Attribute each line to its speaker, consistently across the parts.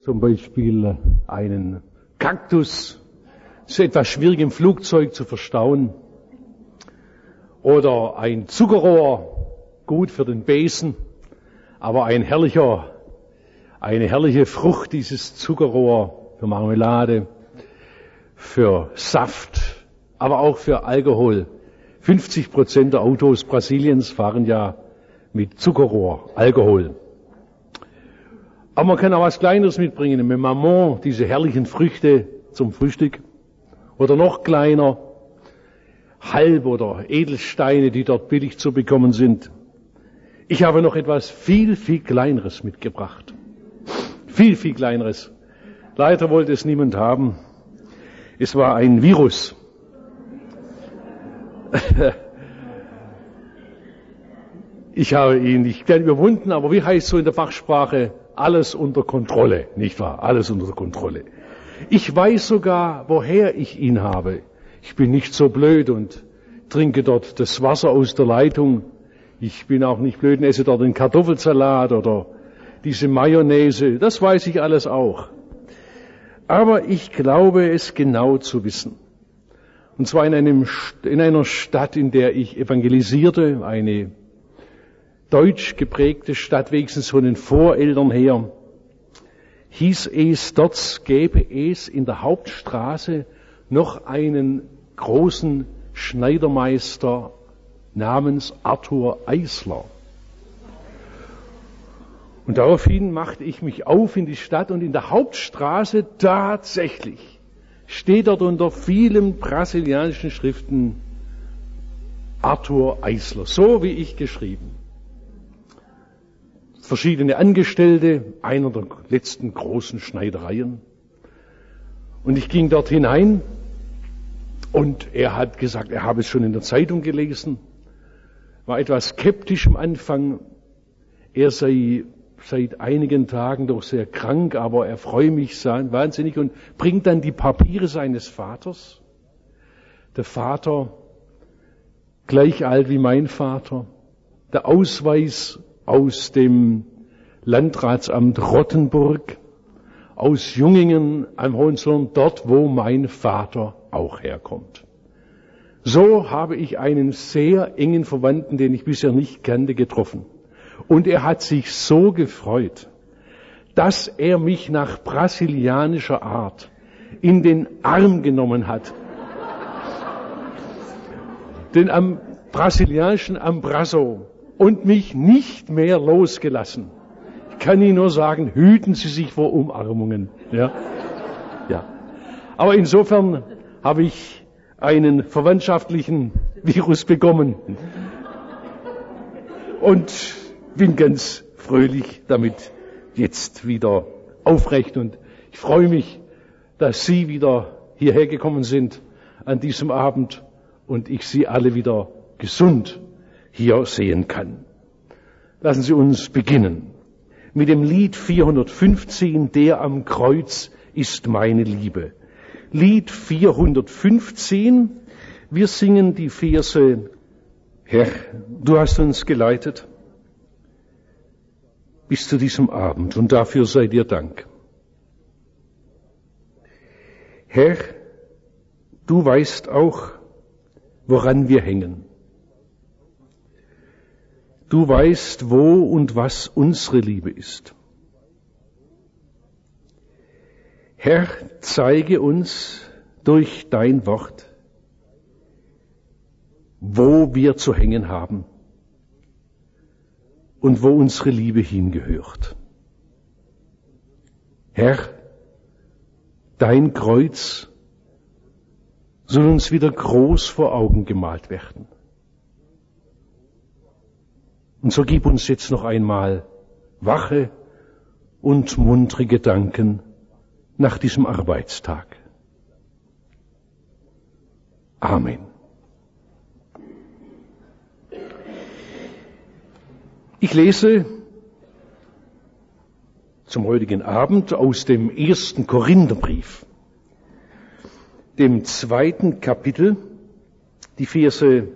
Speaker 1: Zum Beispiel einen Kaktus, ist etwas schwierig im Flugzeug zu verstauen. Oder ein Zuckerrohr, gut für den Besen, aber eine herrliche Frucht, dieses Zuckerrohr für Marmelade, für Saft, aber auch für Alkohol. 50% der Autos Brasiliens fahren ja mit Zuckerrohr, Alkohol. Aber man kann auch was Kleineres mitbringen, mit Maman, diese herrlichen Früchte zum Frühstück. Oder noch kleiner, Halb- oder Edelsteine, die dort billig zu bekommen sind. Ich habe noch etwas viel, viel Kleineres mitgebracht. Viel, viel Kleineres. Leider wollte es niemand haben. Es war ein Virus. Ich habe ihn nicht gern überwunden, aber wie heißt so in der Fachsprache? Alles unter Kontrolle, nicht wahr? Alles unter Kontrolle. Ich weiß sogar, woher ich ihn habe. Ich bin nicht so blöd und trinke dort das Wasser aus der Leitung. Ich bin auch nicht blöd und esse dort den Kartoffelsalat oder diese Mayonnaise. Das weiß ich alles auch. Aber ich glaube es genau zu wissen. Und zwar in einer Stadt, in der ich evangelisierte, eine deutsch geprägte Stadt, wenigstens von den Voreltern her, hieß es, dort gäbe es in der Hauptstraße noch einen großen Schneidermeister namens Arthur Eisler. Und daraufhin machte ich mich auf in die Stadt und in der Hauptstraße tatsächlich steht dort unter vielen brasilianischen Schriften Arthur Eisler, so wie ich geschrieben. Verschiedene Angestellte, einer der letzten großen Schneidereien. Und ich ging dort hinein und er hat gesagt, er habe es schon in der Zeitung gelesen, war etwas skeptisch am Anfang. Er sei seit einigen Tagen doch sehr krank, aber er freue mich wahnsinnig und bringt dann die Papiere seines Vaters. Der Vater, gleich alt wie mein Vater, der Ausweis aus dem Landratsamt Rottenburg, aus Jungingen am Hohenzollern, dort wo mein Vater auch herkommt. So habe ich einen sehr engen Verwandten, den ich bisher nicht kannte, getroffen. Und er hat sich so gefreut, dass er mich nach brasilianischer Art in den Arm genommen hat. Den brasilianischen Abrazo und mich nicht mehr losgelassen. Ich kann Ihnen nur sagen, hüten Sie sich vor Umarmungen. Ja. Aber insofern habe ich einen verwandtschaftlichen Virus bekommen. Und bin ganz fröhlich damit jetzt wieder aufrecht. Und ich freue mich, dass Sie wieder hierher gekommen sind an diesem Abend und ich Sie alle wieder gesund hier sehen kann. Lassen Sie uns beginnen mit dem Lied 415, Der am Kreuz ist meine Liebe. Lied 415, wir singen die Verse, Herr, du hast uns geleitet bis zu diesem Abend und dafür sei dir Dank. Herr, du weißt auch, woran wir hängen. Du weißt, wo und was unsere Liebe ist. Herr, zeige uns durch dein Wort, wo wir zu hängen haben und wo unsere Liebe hingehört. Herr, dein Kreuz soll uns wieder groß vor Augen gemalt werden. Und so gib uns jetzt noch einmal wache und muntere Gedanken nach diesem Arbeitstag. Amen. Ich lese zum heutigen Abend aus dem 1. Korintherbrief, dem 2. Kapitel, die Verse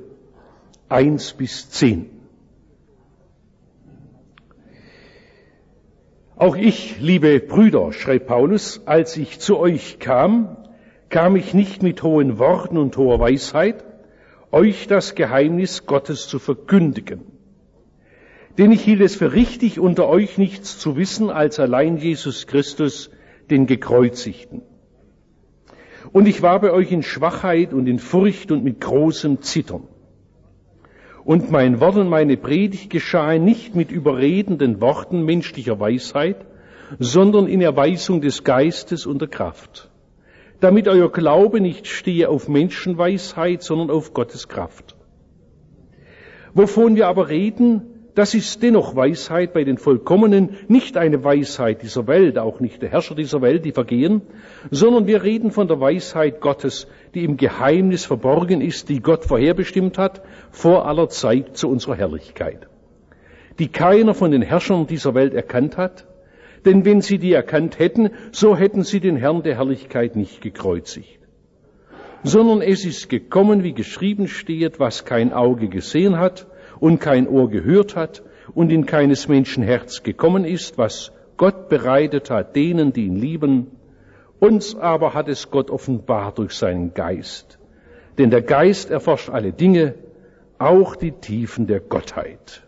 Speaker 1: 1 bis 10. Auch ich, liebe Brüder, schreibt Paulus, als ich zu euch kam, kam ich nicht mit hohen Worten und hoher Weisheit, euch das Geheimnis Gottes zu verkündigen. Denn ich hielt es für richtig, unter euch nichts zu wissen, als allein Jesus Christus, den Gekreuzigten. Und ich war bei euch in Schwachheit und in Furcht und mit großem Zittern. Und mein Wort und meine Predigt geschahen nicht mit überredenden Worten menschlicher Weisheit, sondern in Erweisung des Geistes und der Kraft, damit euer Glaube nicht stehe auf Menschenweisheit, sondern auf Gottes Kraft. Wovon wir aber reden, das ist dennoch Weisheit bei den Vollkommenen, nicht eine Weisheit dieser Welt, auch nicht der Herrscher dieser Welt, die vergehen, sondern wir reden von der Weisheit Gottes, die im Geheimnis verborgen ist, die Gott vorherbestimmt hat, vor aller Zeit zu unserer Herrlichkeit, die keiner von den Herrschern dieser Welt erkannt hat, denn wenn sie die erkannt hätten, so hätten sie den Herrn der Herrlichkeit nicht gekreuzigt. Sondern es ist gekommen, wie geschrieben steht, was kein Auge gesehen hat und kein Ohr gehört hat und in keines Menschen Herz gekommen ist, was Gott bereitet hat denen, die ihn lieben. Uns aber hat es Gott offenbart durch seinen Geist. Denn der Geist erforscht alle Dinge, auch die Tiefen der Gottheit.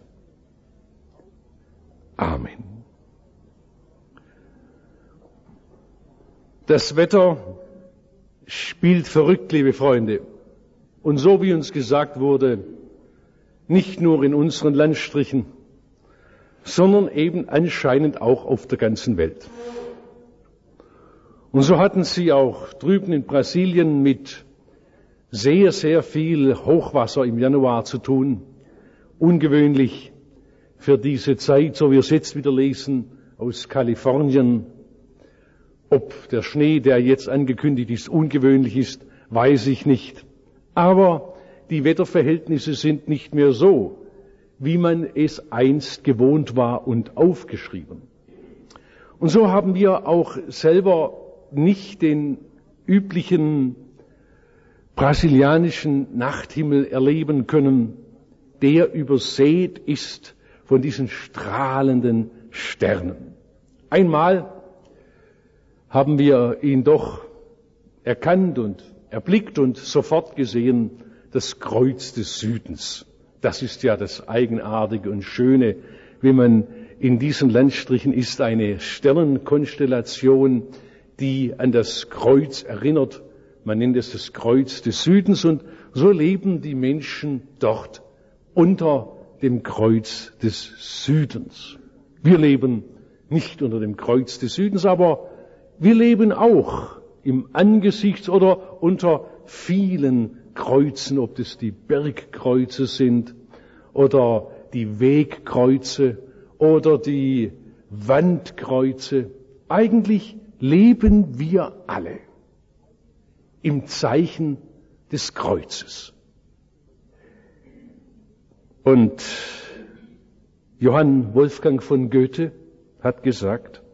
Speaker 1: Amen. Das Wetter spielt verrückt, liebe Freunde. Und so wie uns gesagt wurde, nicht nur in unseren Landstrichen, sondern eben anscheinend auch auf der ganzen Welt. Und so hatten sie auch drüben in Brasilien mit sehr, sehr viel Hochwasser im Januar zu tun. Ungewöhnlich für diese Zeit, so wie wir es jetzt wieder lesen, aus Kalifornien. Ob der Schnee, der jetzt angekündigt ist, ungewöhnlich ist, weiß ich nicht. Aber die Wetterverhältnisse sind nicht mehr so, wie man es einst gewohnt war und aufgeschrieben. Und so haben wir auch selber nicht den üblichen brasilianischen Nachthimmel erleben können, der übersät ist von diesen strahlenden Sternen. Einmal haben wir ihn doch erkannt und erblickt und sofort gesehen, das Kreuz des Südens. Das ist ja das Eigenartige und Schöne, wenn man in diesen Landstrichen ist, eine Sternenkonstellation, die an das Kreuz erinnert. Man nennt es das Kreuz des Südens und so leben die Menschen dort unter dem Kreuz des Südens. Wir leben nicht unter dem Kreuz des Südens, aber wir leben auch im Angesicht oder unter vielen Kreuzen, ob das die Bergkreuze sind oder die Wegkreuze oder die Wandkreuze. Eigentlich leben wir alle im Zeichen des Kreuzes. Und Johann Wolfgang von Goethe hat gesagt,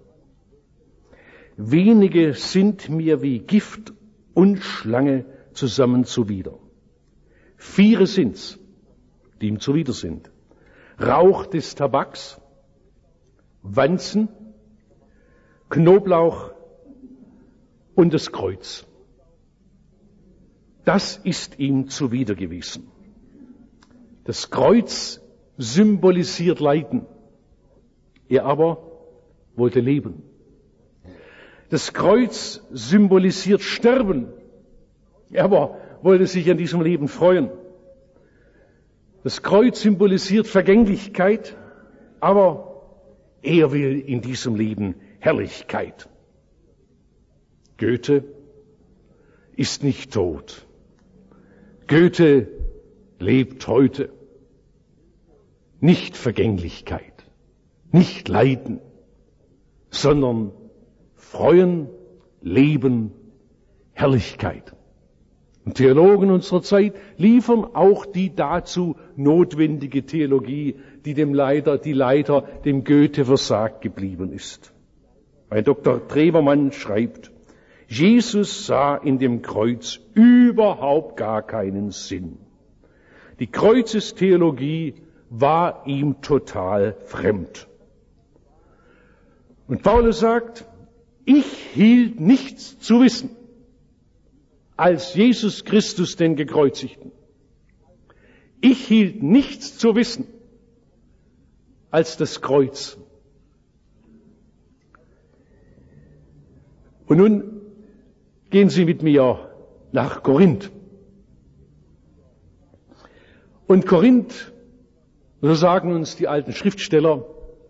Speaker 1: wenige sind mir wie Gift und Schlange zusammen zuwider. 4 sind's, die ihm zuwider sind. Rauch des Tabaks, Wanzen, Knoblauch und das Kreuz. Das ist ihm zuwider gewesen. Das Kreuz symbolisiert Leiden. Er aber wollte leben. Das Kreuz symbolisiert Sterben. Er aber wollte sich an diesem Leben freuen. Das Kreuz symbolisiert Vergänglichkeit, aber er will in diesem Leben Herrlichkeit. Goethe ist nicht tot. Goethe lebt heute. Nicht Vergänglichkeit, nicht Leiden, sondern Freuen, Leben, Herrlichkeit. Und Theologen unserer Zeit liefern auch die dazu notwendige Theologie, die leider dem Goethe versagt geblieben ist. Ein Dr. Trevermann schreibt, Jesus sah in dem Kreuz überhaupt gar keinen Sinn. Die Kreuzestheologie war ihm total fremd. Und Paulus sagt, ich hielt nichts zu wissen als Jesus Christus den Gekreuzigten. Ich hielt nichts zu wissen als das Kreuz. Und nun gehen Sie mit mir nach Korinth. Und Korinth, so sagen uns die alten Schriftsteller,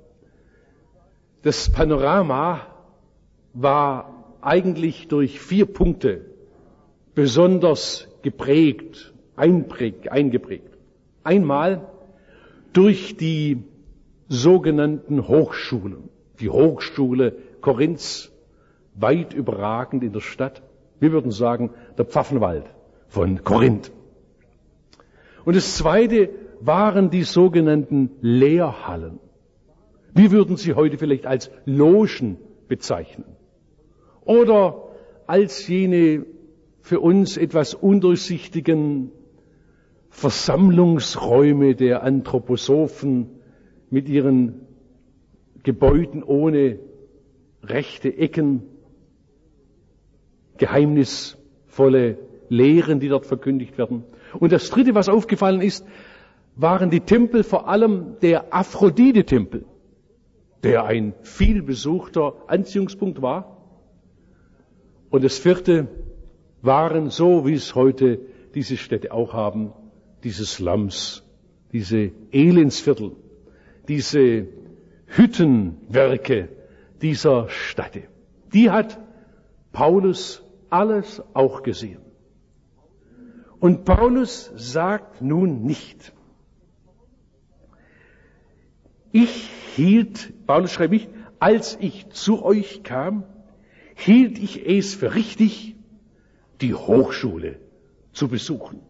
Speaker 1: das Panorama war eigentlich durch 4 Punkte besonders geprägt, eingeprägt. Einmal durch die sogenannten Hochschulen. Die Hochschule Korinths, weit überragend in der Stadt. Wir würden sagen, der Pfaffenwald von Korinth. Und das Zweite waren die sogenannten Lehrhallen. Wir würden sie heute vielleicht als Logen bezeichnen. Oder als jene für uns etwas undurchsichtigen Versammlungsräume der Anthroposophen mit ihren Gebäuden ohne rechte Ecken, geheimnisvolle Lehren, die dort verkündigt werden. Und das Dritte, was aufgefallen ist, waren die Tempel, vor allem der Aphrodite-Tempel, der ein vielbesuchter Anziehungspunkt war. Und das Vierte waren, so wie es heute diese Städte auch haben, diese Slums, diese Elendsviertel, diese Hüttenwerke dieser Städte. Die hat Paulus alles auch gesehen. Und Paulus sagt nun nicht, Paulus schreibt nicht, als ich zu euch kam, hielt ich es für richtig, die Hochschule zu besuchen.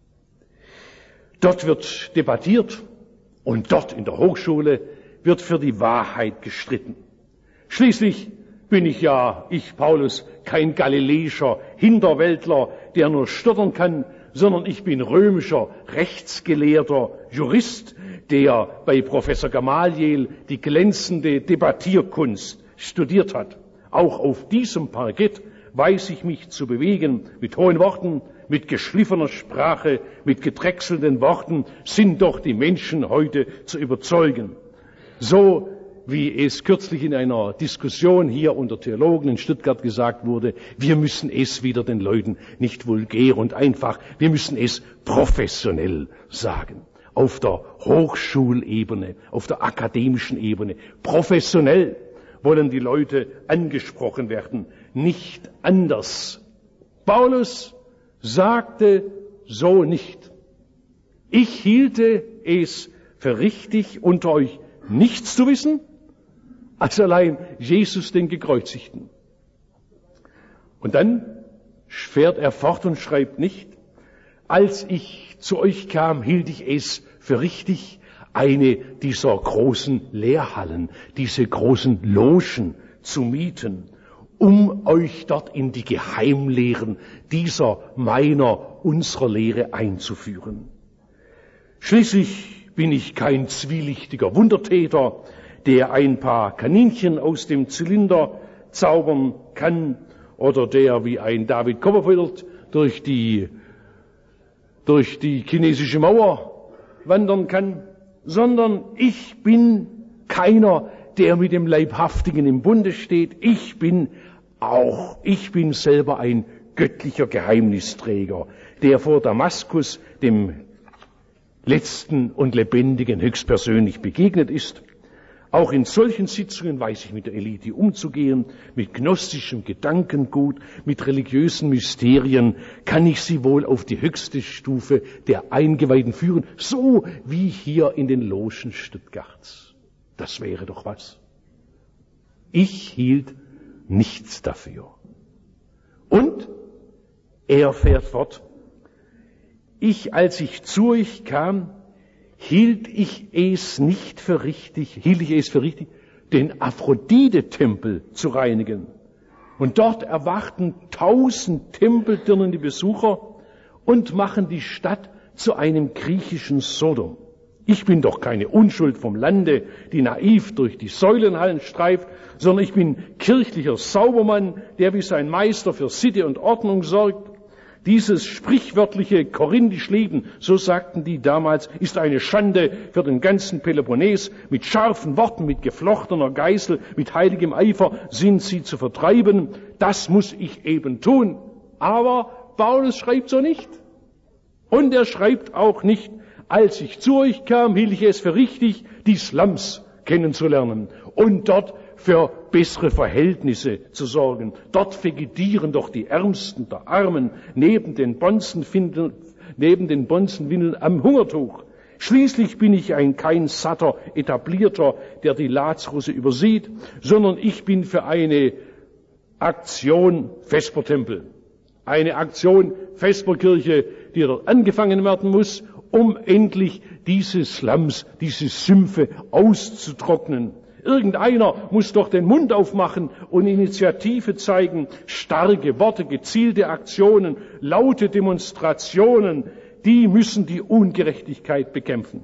Speaker 1: Dort wird debattiert und dort in der Hochschule wird für die Wahrheit gestritten. Schließlich bin ich Paulus, kein galiläischer Hinterwäldler, der nur stottern kann, sondern ich bin römischer Rechtsgelehrter Jurist, der bei Professor Gamaliel die glänzende Debattierkunst studiert hat. Auch auf diesem Parkett weiß ich mich zu bewegen. Mit hohen Worten, mit geschliffener Sprache, mit gedrechselten Worten sind doch die Menschen heute zu überzeugen. So wie es kürzlich in einer Diskussion hier unter Theologen in Stuttgart gesagt wurde, wir müssen es wieder den Leuten nicht vulgär und einfach, wir müssen es professionell sagen. Auf der Hochschulebene, auf der akademischen Ebene, professionell wollen die Leute angesprochen werden, nicht anders. Paulus sagte so nicht. Ich hielte es für richtig, unter euch nichts zu wissen, als allein Jesus den Gekreuzigten. Und dann fährt er fort und schreibt nicht, als ich zu euch kam, hielt ich es für richtig, eine dieser großen Lehrhallen, diese großen Logen zu mieten, um euch dort in die Geheimlehren unserer Lehre einzuführen. Schließlich bin ich kein zwielichtiger Wundertäter, der ein paar Kaninchen aus dem Zylinder zaubern kann oder der wie ein David Copperfield durch die chinesische Mauer wandern kann, sondern ich bin keiner, der mit dem Leibhaftigen im Bunde steht. Ich bin selber ein göttlicher Geheimnisträger, der vor Damaskus dem Letzten und Lebendigen höchstpersönlich begegnet ist. Auch in solchen Sitzungen weiß ich mit der Elite umzugehen, mit gnostischem Gedankengut, mit religiösen Mysterien kann ich sie wohl auf die höchste Stufe der Eingeweihten führen, so wie hier in den Logen Stuttgarts. Das wäre doch was. Ich hielt nichts dafür. Und er fährt fort. Als ich zu euch kam, hielt ich es für richtig, den Aphrodite-Tempel zu reinigen. Und dort erwarten 1000 Tempeldirnen die Besucher und machen die Stadt zu einem griechischen Sodom. Ich bin doch keine Unschuld vom Lande, die naiv durch die Säulenhallen streift, sondern ich bin kirchlicher Saubermann, der wie sein Meister für Sitte und Ordnung sorgt. Dieses sprichwörtliche korinthisch Leben, so sagten die damals, ist eine Schande für den ganzen Peloponnes. Mit scharfen Worten, mit geflochtener Geißel, mit heiligem Eifer sind sie zu vertreiben. Das muss ich eben tun. Aber Paulus schreibt so nicht. Und er schreibt auch nicht, als ich zu euch kam, hielt ich es für richtig, die Slums kennenzulernen und dort für bessere Verhältnisse zu sorgen. Dort vegetieren doch die Ärmsten der Armen neben den Bonzenwindeln am Hungertuch. Schließlich bin ich kein satter Etablierter, der die Lazrusse übersieht, sondern ich bin für eine Aktion Vespertempel. Eine Aktion Vesperkirche, die dort angefangen werden muss, um endlich diese Slums, diese Sümpfe auszutrocknen. Irgendeiner muss doch den Mund aufmachen und Initiative zeigen, starke Worte, gezielte Aktionen, laute Demonstrationen, die müssen die Ungerechtigkeit bekämpfen.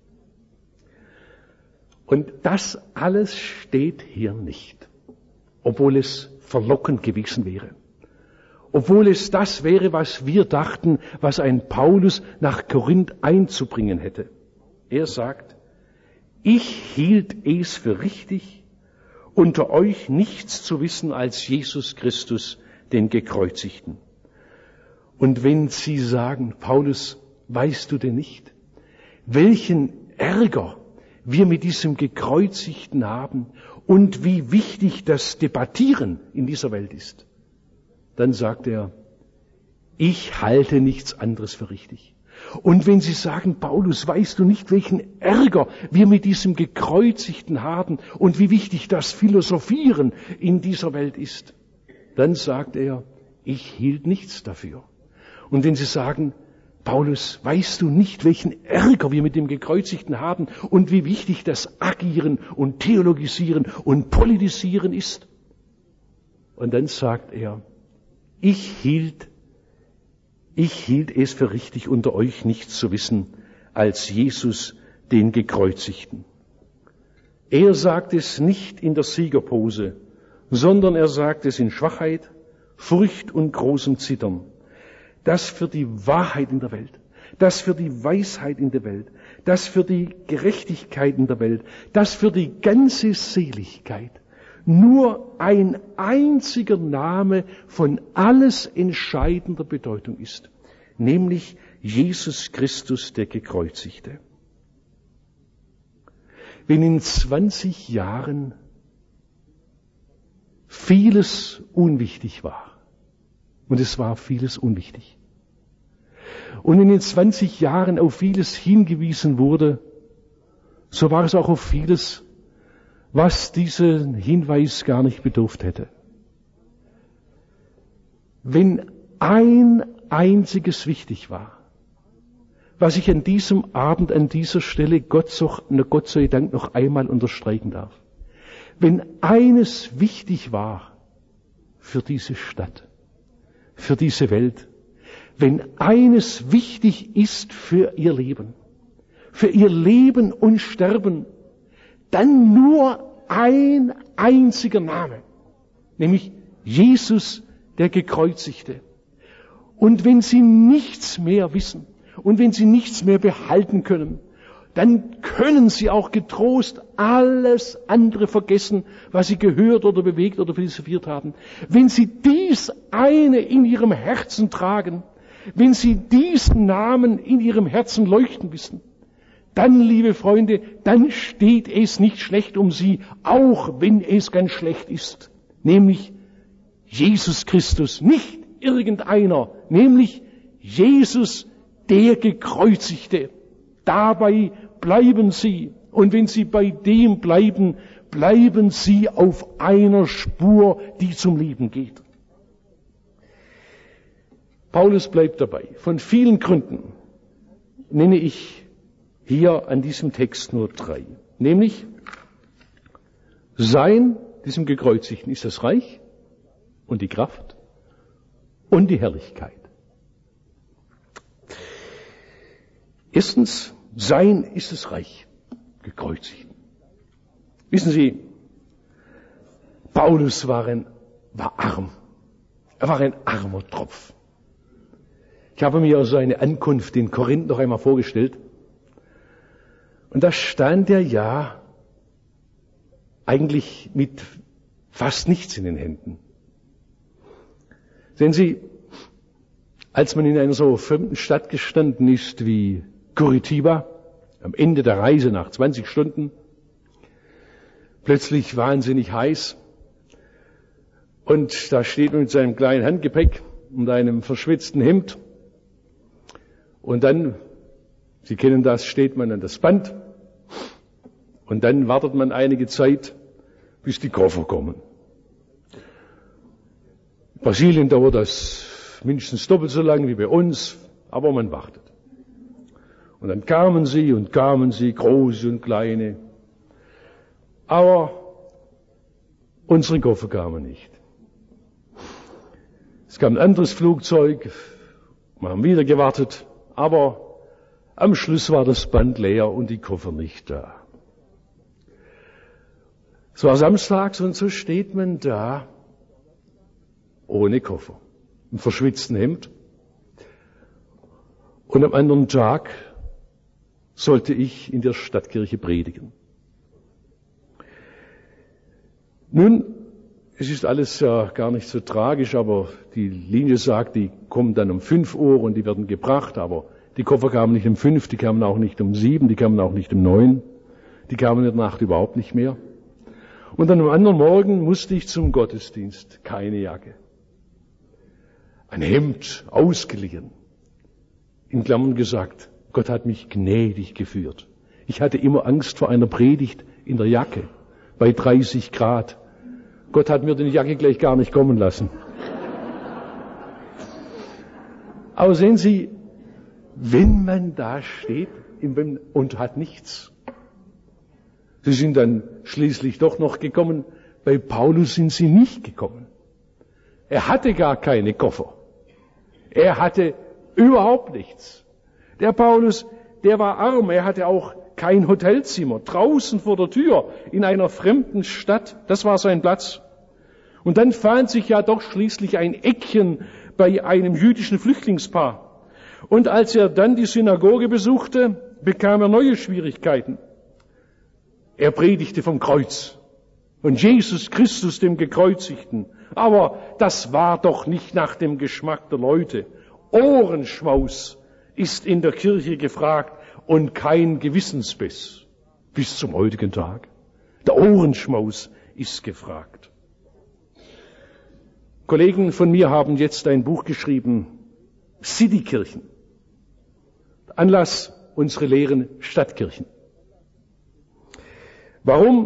Speaker 1: Und das alles steht hier nicht, obwohl es verlockend gewesen wäre. Obwohl es das wäre, was wir dachten, was ein Paulus nach Korinth einzubringen hätte. Er sagt, ich hielt es für richtig, unter euch nichts zu wissen als Jesus Christus, den Gekreuzigten. Und wenn Sie sagen, Paulus, weißt du denn nicht, welchen Ärger wir mit diesem Gekreuzigten haben und wie wichtig das Debattieren in dieser Welt ist, dann sagt er, ich halte nichts anderes für richtig. Und wenn Sie sagen, Paulus, weißt du nicht, welchen Ärger wir mit diesem Gekreuzigten haben und wie wichtig das Philosophieren in dieser Welt ist, dann sagt er, ich hielt nichts dafür. Und wenn Sie sagen, Paulus, weißt du nicht, welchen Ärger wir mit dem Gekreuzigten haben und wie wichtig das Agieren und Theologisieren und Politisieren ist? Und dann sagt er, ich hielt es für richtig, unter euch nichts zu wissen als Jesus, den Gekreuzigten. Er sagt es nicht in der Siegerpose, sondern er sagt es in Schwachheit, Furcht und großem Zittern. Das für die Wahrheit in der Welt, das für die Weisheit in der Welt, das für die Gerechtigkeit in der Welt, das für die ganze Seligkeit nur ein einziger Name von alles entscheidender Bedeutung ist, nämlich Jesus Christus, der Gekreuzigte. Wenn in 20 Jahren vieles unwichtig war, und es war vieles unwichtig, und in den 20 Jahren auf vieles hingewiesen wurde, so war es auch auf vieles, was diesen Hinweis gar nicht bedurft hätte. Wenn ein einziges wichtig war, was ich an diesem Abend, an dieser Stelle Gott sei Dank noch einmal unterstreichen darf. Wenn eines wichtig war für diese Stadt, für diese Welt, wenn eines wichtig ist für ihr Leben und Sterben, dann nur ein einziger Name, nämlich Jesus, der Gekreuzigte. Und wenn Sie nichts mehr wissen und wenn Sie nichts mehr behalten können, dann können Sie auch getrost alles andere vergessen, was Sie gehört oder bewegt oder philosophiert haben. Wenn Sie dies eine in Ihrem Herzen tragen, wenn Sie diesen Namen in Ihrem Herzen leuchten wissen, dann, liebe Freunde, dann steht es nicht schlecht um Sie, auch wenn es ganz schlecht ist. Nämlich Jesus Christus, nicht irgendeiner, nämlich Jesus, der Gekreuzigte. Dabei bleiben Sie. Und wenn Sie bei dem bleiben, bleiben Sie auf einer Spur, die zum Leben geht. Paulus bleibt dabei. Von vielen Gründen nenne ich hier an diesem Text nur 3. Nämlich, diesem Gekreuzigten ist das Reich und die Kraft und die Herrlichkeit. Erstens, sein ist das Reich, gekreuzigt. Wissen Sie, Paulus war arm. Er war ein armer Tropf. Ich habe mir seine Ankunft in Korinth noch einmal vorgestellt. Und da stand er ja eigentlich mit fast nichts in den Händen. Sehen Sie, als man in einer so fremden Stadt gestanden ist wie Curitiba, am Ende der Reise nach 20 Stunden, plötzlich wahnsinnig heiß, und da steht man mit seinem kleinen Handgepäck und einem verschwitzten Hemd, und dann, Sie kennen das, steht man an das Band, und dann wartet man einige Zeit, bis die Koffer kommen. In Brasilien dauert das mindestens doppelt so lang wie bei uns, aber man wartet. Und dann kamen sie, große und kleine. Aber unsere Koffer kamen nicht. Es kam ein anderes Flugzeug, wir haben wieder gewartet, aber am Schluss war das Band leer und die Koffer nicht da. Es war samstags und so steht man da ohne Koffer, im verschwitzten Hemd. Und am anderen Tag sollte ich in der Stadtkirche predigen. Nun, es ist alles ja gar nicht so tragisch, aber die Linie sagt, die kommen dann um 5 Uhr und die werden gebracht, aber die Koffer kamen nicht um 5, die kamen auch nicht um 7, die kamen auch nicht um 9, die kamen in der Nacht überhaupt nicht mehr. Und dann am anderen Morgen musste ich zum Gottesdienst, keine Jacke. Ein Hemd ausgeliehen. In Klammern gesagt, Gott hat mich gnädig geführt. Ich hatte immer Angst vor einer Predigt in der Jacke, bei 30 Grad. Gott hat mir die Jacke gleich gar nicht kommen lassen. Aber sehen Sie, wenn man da steht und hat nichts. Sie sind dann schließlich doch noch gekommen. Bei Paulus sind sie nicht gekommen. Er hatte gar keine Koffer. Er hatte überhaupt nichts. Der Paulus, der war arm. Er hatte auch kein Hotelzimmer. Draußen vor der Tür in einer fremden Stadt. Das war sein Platz. Und dann fand sich ja doch schließlich ein Eckchen bei einem jüdischen Flüchtlingspaar. Und als er dann die Synagoge besuchte, bekam er neue Schwierigkeiten. Er predigte vom Kreuz und Jesus Christus, dem Gekreuzigten. Aber das war doch nicht nach dem Geschmack der Leute. Ohrenschmaus ist in der Kirche gefragt und kein Gewissensbiss. Bis zum heutigen Tag. Der Ohrenschmaus ist gefragt. Kollegen von mir haben jetzt ein Buch geschrieben, Citykirchen. Anlass unsere leeren Stadtkirchen. Warum?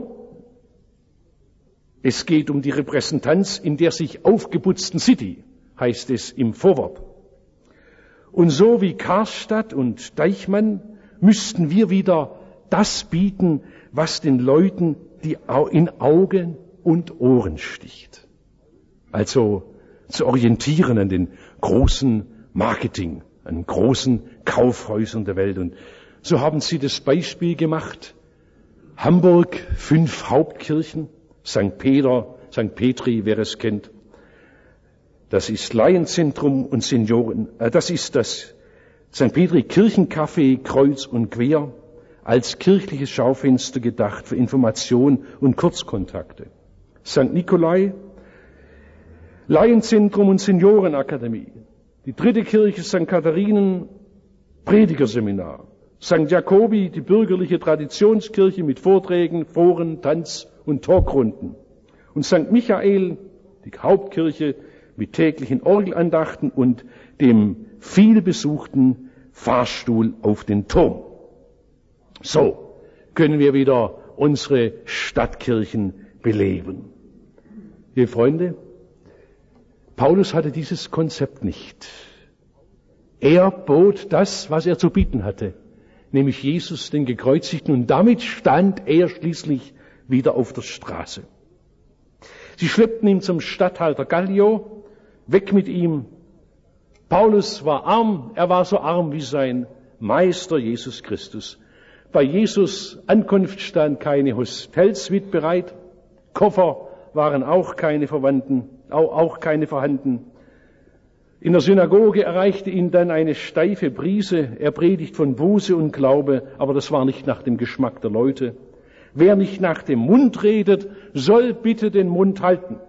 Speaker 1: Es geht um die Repräsentanz in der sich aufgeputzten City, heißt es im Vorwort. Und so wie Karstadt und Deichmann müssten wir wieder das bieten, was den Leuten in Augen und Ohren sticht. Also zu orientieren an den großen Marketing, an großen Kaufhäusern der Welt. Und so haben sie das Beispiel gemacht. Hamburg, 5 Hauptkirchen, St. Petri, wer es kennt. Das ist Laienzentrum und Senioren, das ist das St. Petri Kirchencafé kreuz und quer, als kirchliches Schaufenster gedacht für Information und Kurzkontakte. St. Nikolai, Laienzentrum und Seniorenakademie. Die 3. Kirche St. Katharinen, Predigerseminar. St. Jakobi, die bürgerliche Traditionskirche mit Vorträgen, Foren, Tanz- und Talkrunden. Und St. Michael, die Hauptkirche mit täglichen Orgelandachten und dem vielbesuchten Fahrstuhl auf den Turm. So können wir wieder unsere Stadtkirchen beleben. Liebe Freunde, Paulus hatte dieses Konzept nicht. Er bot das, was er zu bieten hatte, nämlich Jesus, den Gekreuzigten, und damit stand er schließlich wieder auf der Straße. Sie schleppten ihn zum Statthalter Gallio, weg mit ihm. Paulus war arm, er war so arm wie sein Meister Jesus Christus. Bei Jesus Ankunft stand keine Hotelsuite bereit, Koffer waren auch keine vorhanden. In der Synagoge erreichte ihn dann eine steife Brise. Er predigt von Buße und Glaube, aber das war nicht nach dem Geschmack der Leute. Wer nicht nach dem Mund redet, soll bitte den Mund halten.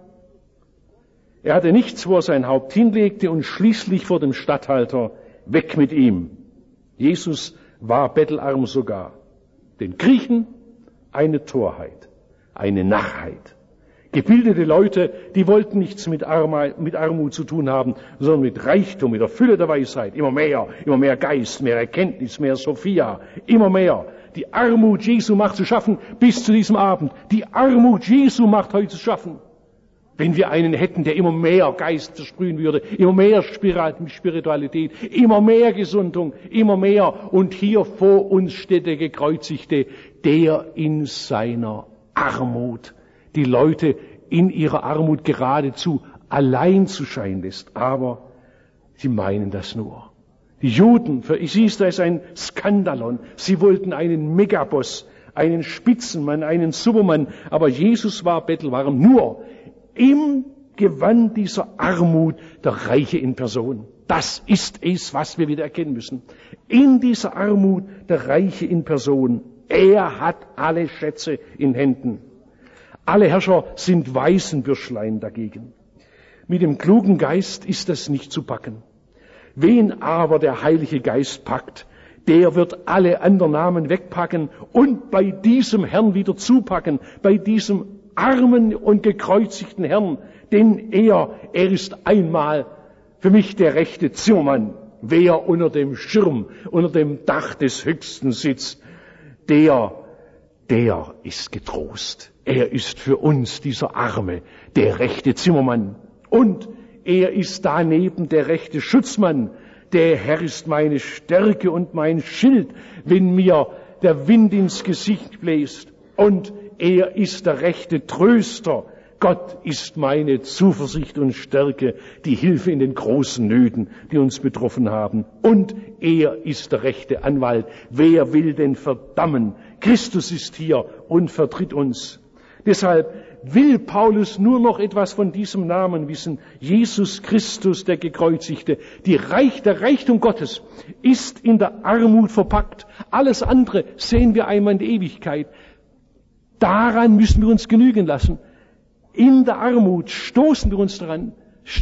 Speaker 1: Er hatte nichts, wo er sein Haupt hinlegte, und schließlich vor dem Statthalter: weg mit ihm. Jesus war bettelarm sogar. Den Griechen eine Torheit, eine Narrheit. Gebildete Leute, die wollten nichts mit Armut zu tun haben, sondern mit Reichtum, mit der Fülle der Weisheit. Immer mehr Geist, mehr Erkenntnis, mehr Sophia, immer mehr. Die Armut Jesu macht zu schaffen bis zu diesem Abend. Die Armut Jesu macht heute zu schaffen. Wenn wir einen hätten, der immer mehr Geist versprühen würde, immer mehr Spiritualität, immer mehr Gesundung, immer mehr. Und hier vor uns steht der Gekreuzigte, der in seiner Armut die Leute in ihrer Armut geradezu allein zu scheinen lässt. Aber sie meinen das nur. Die Juden, für sie ist das ein Skandalon. Sie wollten einen Megaboss, einen Spitzenmann, einen Supermann. Aber Jesus war bettelarm, nur im Gewand dieser Armut der Reiche in Person. Das ist es, was wir wieder erkennen müssen. In dieser Armut der Reiche in Person. Er hat alle Schätze in Händen. Alle Herrscher sind Weißenbürschlein dagegen. Mit dem klugen Geist ist das nicht zu packen. Wen aber der Heilige Geist packt, der wird alle anderen Namen wegpacken und bei diesem Herrn wieder zupacken, bei diesem armen und gekreuzigten Herrn, denn er ist einmal für mich der rechte Zimmermann. Wer unter dem Schirm, unter dem Dach des Höchsten sitzt, der ist getrost. Er ist für uns dieser Arme, der rechte Zimmermann. Und er ist daneben der rechte Schutzmann. Der Herr ist meine Stärke und mein Schild, wenn mir der Wind ins Gesicht bläst. Und er ist der rechte Tröster. Gott ist meine Zuversicht und Stärke, die Hilfe in den großen Nöten, die uns betroffen haben. Und er ist der rechte Anwalt. Wer will denn verdammen? Christus ist hier und vertritt uns. Deshalb will Paulus nur noch etwas von diesem Namen wissen. Jesus Christus, der Gekreuzigte. Der Reichtum Gottes ist in der Armut verpackt. Alles andere sehen wir einmal in der Ewigkeit. Daran müssen wir uns genügen lassen. In der Armut stoßen wir uns daran,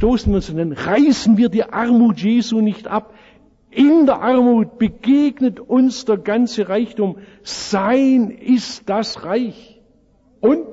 Speaker 1: reißen wir die Armut Jesu nicht ab. In der Armut begegnet uns der ganze Reichtum. Sein ist das Reich. Und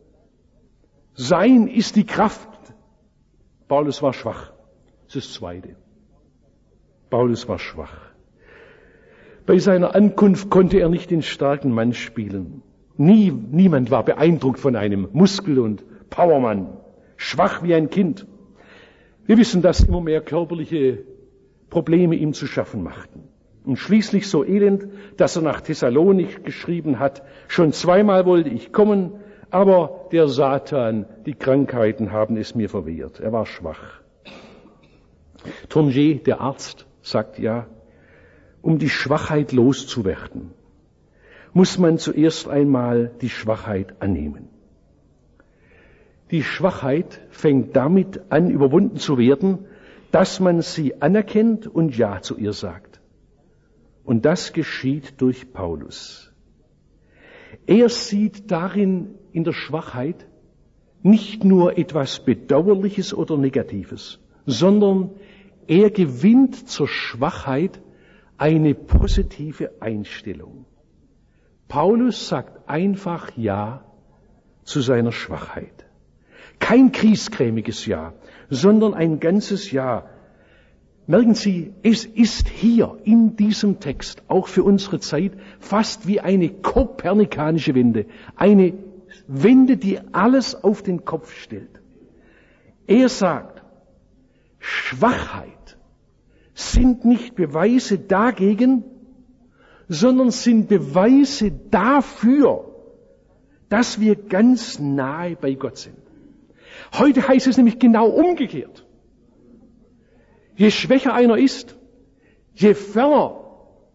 Speaker 1: sein ist die Kraft. Paulus war schwach. Das ist das Zweite. Paulus war schwach. Bei seiner Ankunft konnte er nicht den starken Mann spielen. Niemand war beeindruckt von einem Muskel- und Powermann. Schwach wie ein Kind. Wir wissen, dass immer mehr körperliche Probleme ihm zu schaffen machten. Und schließlich so elend, dass er nach Thessalonik geschrieben hat: schon zweimal wollte ich kommen, aber der Satan, die Krankheiten haben es mir verwehrt. Er war schwach. Tournier, der Arzt, sagt ja, um die Schwachheit loszuwerden, muss man zuerst einmal die Schwachheit annehmen. Die Schwachheit fängt damit an, überwunden zu werden, dass man sie anerkennt und Ja zu ihr sagt. Und das geschieht durch Paulus. Er sieht darin, in der Schwachheit, nicht nur etwas Bedauerliches oder Negatives, sondern er gewinnt zur Schwachheit eine positive Einstellung. Paulus sagt einfach Ja zu seiner Schwachheit. Kein griesgrämiges Ja, sondern ein ganzes Ja. Merken Sie, es ist hier in diesem Text, auch für unsere Zeit, fast wie eine kopernikanische Wende. Eine Wende, die alles auf den Kopf stellt. Er sagt, Schwachheit sind nicht Beweise dagegen, sondern sind Beweise dafür, dass wir ganz nahe bei Gott sind. Heute heißt es nämlich genau umgekehrt. Je schwächer einer ist, je ferner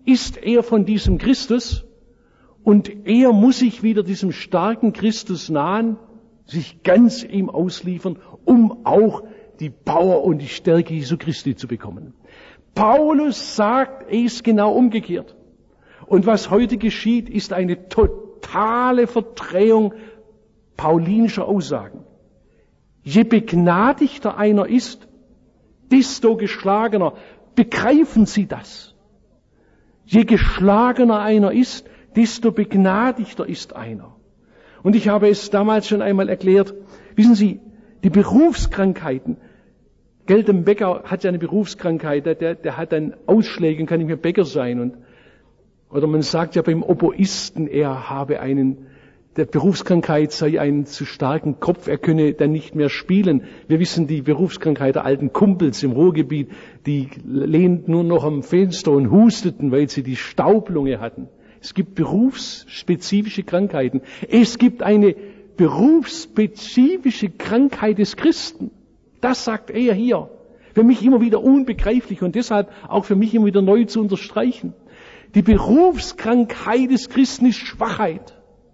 Speaker 1: ist er von diesem Christus und er muss sich wieder diesem starken Christus nahen, sich ganz ihm ausliefern, um auch die Power und die Stärke Jesu Christi zu bekommen. Paulus sagt, er ist genau umgekehrt. Und was heute geschieht, ist eine totale Verdrehung paulinischer Aussagen. Je begnadigter einer ist, desto geschlagener. Begreifen Sie das? Je geschlagener einer ist, desto begnadigter ist einer. Und ich habe es damals schon einmal erklärt. Wissen Sie, die Berufskrankheiten, Ein Bäcker hat ja eine Berufskrankheit, der hat dann Ausschläge und kann nicht mehr Bäcker sein. Oder man sagt ja beim Oboisten, er habe der Berufskrankheit sei einen zu starken Kopf, er könne dann nicht mehr spielen. Wir wissen, die Berufskrankheit der alten Kumpels im Ruhrgebiet, die lehnten nur noch am Fenster und husteten, weil sie die Staublunge hatten. Es gibt berufsspezifische Krankheiten. Es gibt eine berufsspezifische Krankheit des Christen. Das sagt er hier. Für mich immer wieder unbegreiflich und deshalb auch für mich immer wieder neu zu unterstreichen. Die Berufskrankheit des Christen ist Schwachheit.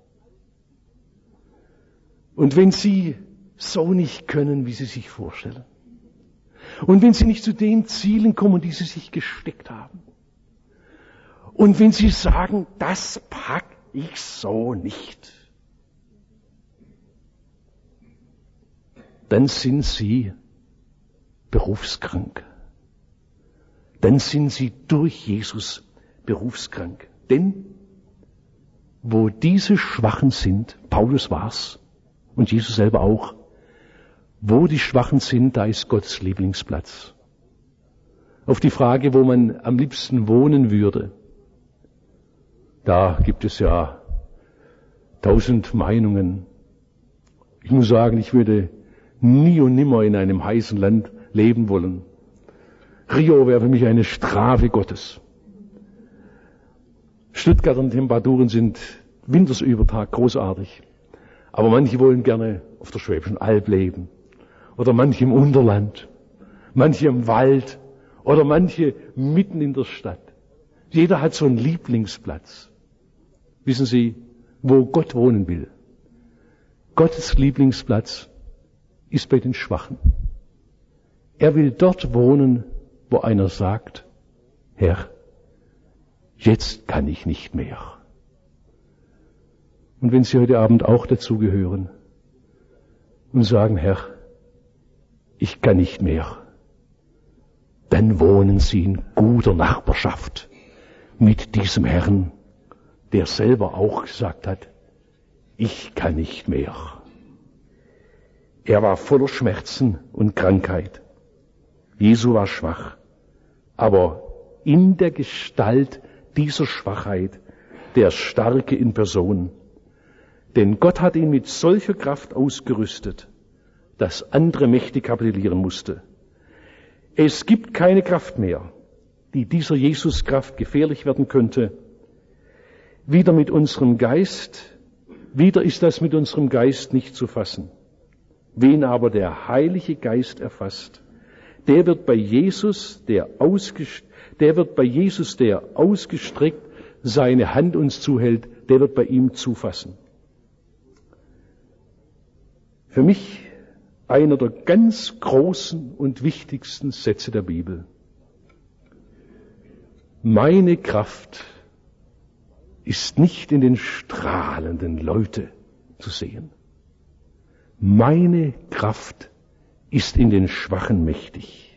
Speaker 1: Und wenn Sie so nicht können, wie Sie sich vorstellen, und wenn Sie nicht zu den Zielen kommen, die Sie sich gesteckt haben, und wenn Sie sagen, das pack ich so nicht, dann sind Sie berufskrank. Dann sind Sie durch Jesus berufskrank. Denn wo diese Schwachen sind, Paulus war's und Jesus selber auch, wo die Schwachen sind, da ist Gottes Lieblingsplatz. Auf die Frage, wo man am liebsten wohnen würde, da gibt es ja 1000 Meinungen. Ich muss sagen, ich würde nie und nimmer in einem heißen Land leben wollen. Rio wäre für mich eine Strafe Gottes. Stuttgart und Temperaturen sind wintersübertag großartig. Aber manche wollen gerne auf der Schwäbischen Alb leben. Oder manche im Unterland. Manche im Wald. Oder manche mitten in der Stadt. Jeder hat so einen Lieblingsplatz. Wissen Sie, wo Gott wohnen will? Gottes Lieblingsplatz ist bei den Schwachen. Er will dort wohnen, wo einer sagt, Herr, jetzt kann ich nicht mehr. Und wenn Sie heute Abend auch dazugehören und sagen, Herr, ich kann nicht mehr, dann wohnen Sie in guter Nachbarschaft mit diesem Herrn, der selber auch gesagt hat, ich kann nicht mehr. Er war voller Schmerzen und Krankheit. Jesu war schwach, aber in der Gestalt dieser Schwachheit der Starke in Person. Denn Gott hat ihn mit solcher Kraft ausgerüstet, dass andere Mächte kapitulieren musste. Es gibt keine Kraft mehr, die dieser Jesuskraft gefährlich werden könnte. Wieder ist das mit unserem Geist nicht zu fassen. Wen aber der Heilige Geist erfasst, der wird bei Jesus, der ausgestreckt seine Hand uns zuhält, der wird bei ihm zufassen. Für mich einer der ganz großen und wichtigsten Sätze der Bibel. Meine Kraft ist nicht in den strahlenden Leuten zu sehen. Meine Kraft ist in den Schwachen mächtig.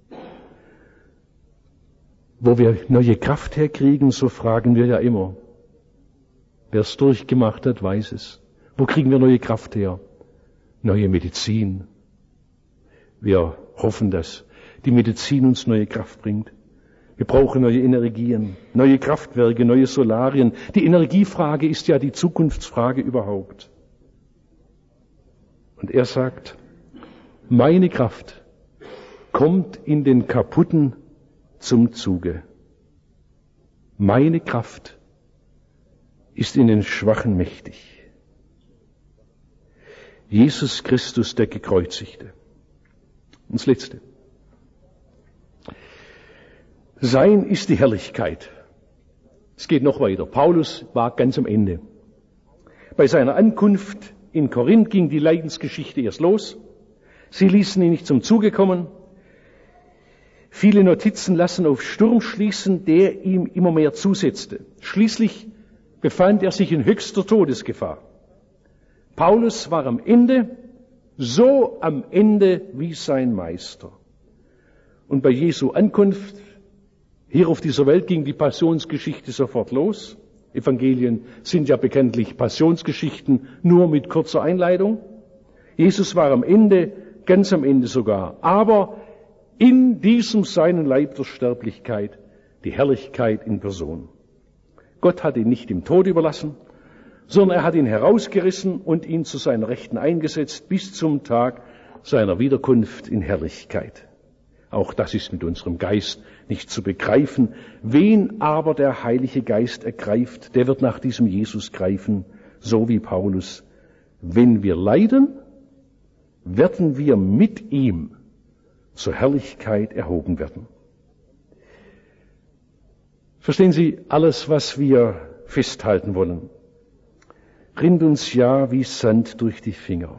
Speaker 1: Wo wir neue Kraft herkriegen, so fragen wir ja immer. Wer es durchgemacht hat, weiß es. Wo kriegen wir neue Kraft her? Neue Medizin. Wir hoffen, dass die Medizin uns neue Kraft bringt. Wir brauchen neue Energien, neue Kraftwerke, neue Solarien. Die Energiefrage ist ja die Zukunftsfrage überhaupt. Und er sagt, meine Kraft kommt in den Kaputten zum Zuge. Meine Kraft ist in den Schwachen mächtig. Jesus Christus, der Gekreuzigte. Und das Letzte. Sein ist die Herrlichkeit Es geht noch weiter. Paulus war ganz am Ende. Bei seiner Ankunft in Korinth ging die Leidensgeschichte erst los. Sie ließen ihn nicht zum Zuge kommen. Viele Notizen lassen auf Sturm schließen, der ihm immer mehr zusetzte. Schließlich befand er sich in höchster Todesgefahr. Paulus war am Ende, so am Ende wie sein Meister. Und bei Jesu Ankunft hier auf dieser Welt ging die Passionsgeschichte sofort los. Evangelien sind ja bekanntlich Passionsgeschichten, nur mit kurzer Einleitung. Jesus war am Ende, ganz am Ende sogar. Aber in diesem seinen Leib der Sterblichkeit die Herrlichkeit in Person. Gott hat ihn nicht dem Tod überlassen, sondern er hat ihn herausgerissen und ihn zu seiner Rechten eingesetzt bis zum Tag seiner Wiederkunft in Herrlichkeit. Auch das ist mit unserem Geist nicht zu begreifen. Wen aber der Heilige Geist ergreift, der wird nach diesem Jesus greifen, so wie Paulus. Wenn wir leiden, werden wir mit ihm zur Herrlichkeit erhoben werden. Verstehen Sie, alles, was wir festhalten wollen, rinnt uns ja wie Sand durch die Finger.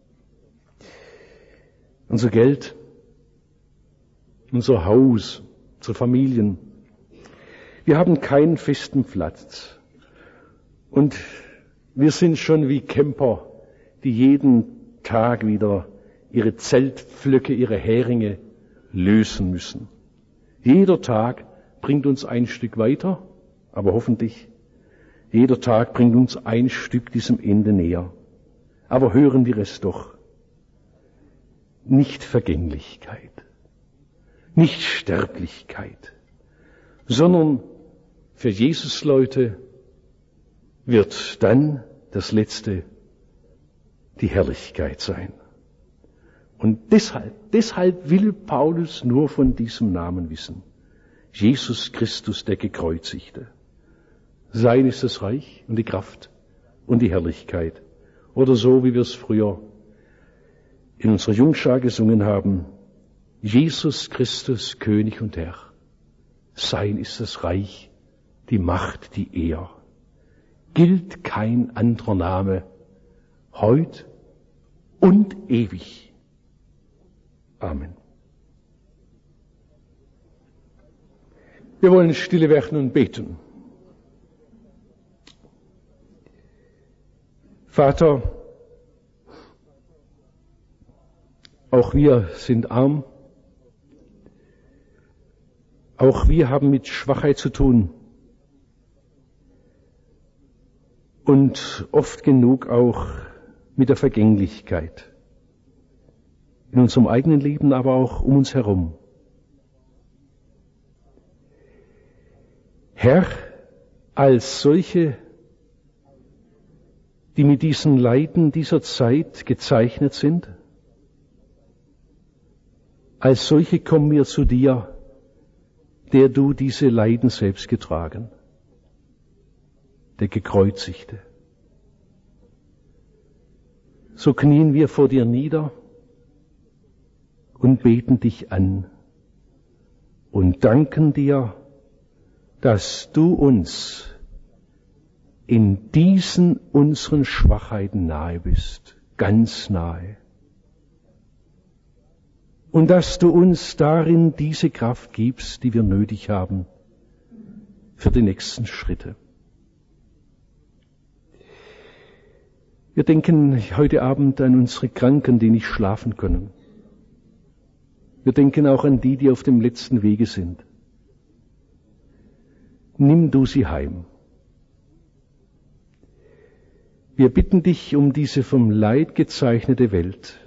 Speaker 1: Unser Geld, unser Haus, unsere Familien. Wir haben keinen festen Platz. Und wir sind schon wie Camper, die jeden Tag wieder ihre Zeltpflöcke, ihre Heringe lösen müssen. Jeder Tag bringt uns ein Stück weiter, aber hoffentlich jeder Tag bringt uns ein Stück diesem Ende näher. Aber hören wir es doch. Nicht Vergänglichkeit, nicht Sterblichkeit, sondern für Jesus-Leute wird dann das Letzte die Herrlichkeit sein. Und deshalb will Paulus nur von diesem Namen wissen. Jesus Christus, der Gekreuzigte. Sein ist das Reich und die Kraft und die Herrlichkeit. Oder so, wie wir es früher in unserer Jungschar gesungen haben, Jesus Christus, König und Herr. Sein ist das Reich, die Macht, die Ehr. Gilt kein anderer Name, heut und ewig. Amen. Wir wollen stille werden und beten. Vater, auch wir sind arm, auch wir haben mit Schwachheit zu tun und oft genug auch mit der Vergänglichkeit. In unserem eigenen Leben, aber auch um uns herum. Herr, als solche, die mit diesen Leiden dieser Zeit gezeichnet sind, als solche kommen wir zu dir, der du diese Leiden selbst getragen, der Gekreuzigte. So knien wir vor dir nieder und beten dich an und danken dir, dass du uns in diesen unseren Schwachheiten nahe bist, ganz nahe. Und dass du uns darin diese Kraft gibst, die wir nötig haben für die nächsten Schritte. Wir denken heute Abend an unsere Kranken, die nicht schlafen können. Wir denken auch an die auf dem letzten Wege sind. Nimm du sie heim. Wir bitten dich um diese vom Leid gezeichnete Welt.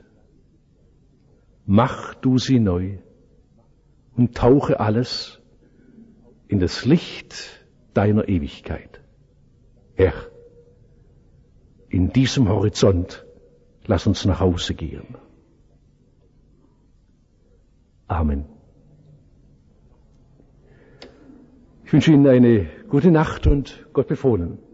Speaker 1: Mach du sie neu und tauche alles in das Licht deiner Ewigkeit. Herr, in diesem Horizont lass uns nach Hause gehen. Amen. Ich wünsche Ihnen eine gute Nacht und Gott befohlen.